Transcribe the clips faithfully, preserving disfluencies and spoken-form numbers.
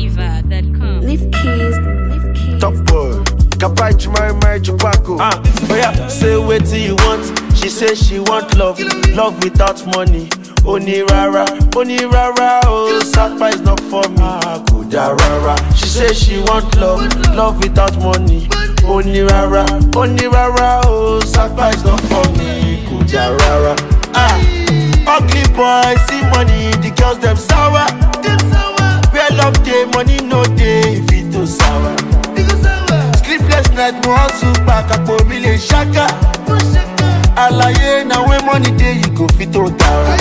fever dot com. Leave keys, leave keys. Top boy, Kapai Chumari Mari Chupaco. Ah, oh yeah, say what do you want? She says she want love, love without money. Oni rara, oni rara, oh, Sapa is not for me. Kuda rara. She says she want love, love without money. Oni rara, oni rara, oh, Sapa is not for me. Kuda rara. Ah, ugly boy, see money, the girls them sour. Where love day, money no day, if it too sour. Sleepless night, mo hustle back, I million shaka. Alaye, now when money day, you go fit to tower.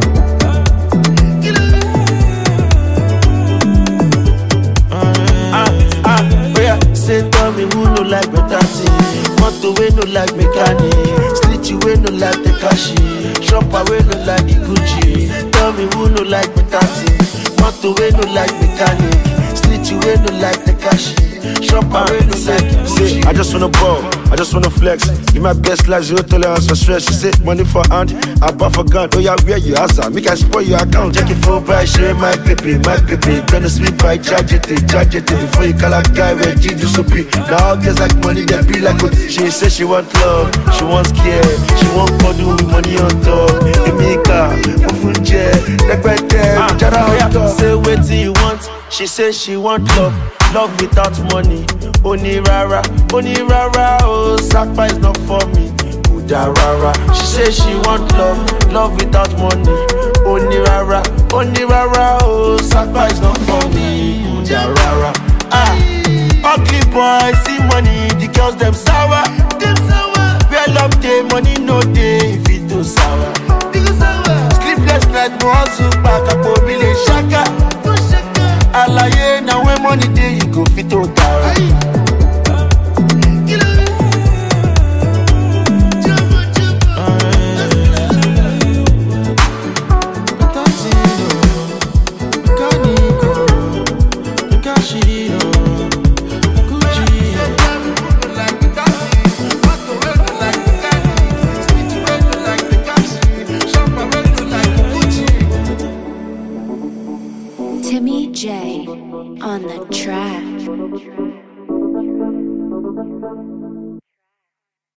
Ah, ah, oh yeah, say tell me who no like better thing. Moto we no like mechanic, street you we no like the cash, shopper we no like the Gucci. Tell me who no like better thing. Moto we no like mechanic, street you we no like the cash, shopper we no like the Gucci. I just wanna ball, I just wanna flex. Give my best life, zero tolerance for stress. She say money for hand, I buy for gun. Oh yeah, where you answer? Make I spoil your account. Check it for buy, share my paper, my paper. Gonna sweep by, charge it, charge it before you call a guy where G do so be. Now all girls like money, they be like good. She say she want love, she wants care, she want body with money on top. Emika, Mufunje, like right there, Jara on top. Say what do you want? She say she want love, love without money. Oni rara, oni rara, oh, Sapa is not for me. Kuda rara. She say she want love, love without money. Oni rara, oni rara, oh, Sapa is not for me. Kuda rara. Ah, ugly boy, see money, the girls them sour. Where love day, money no day, if it too sour. Sleepless night, mo hustle back, I million shaka. Alaye, now when money day, you go fit to tower. Timmy J on the track.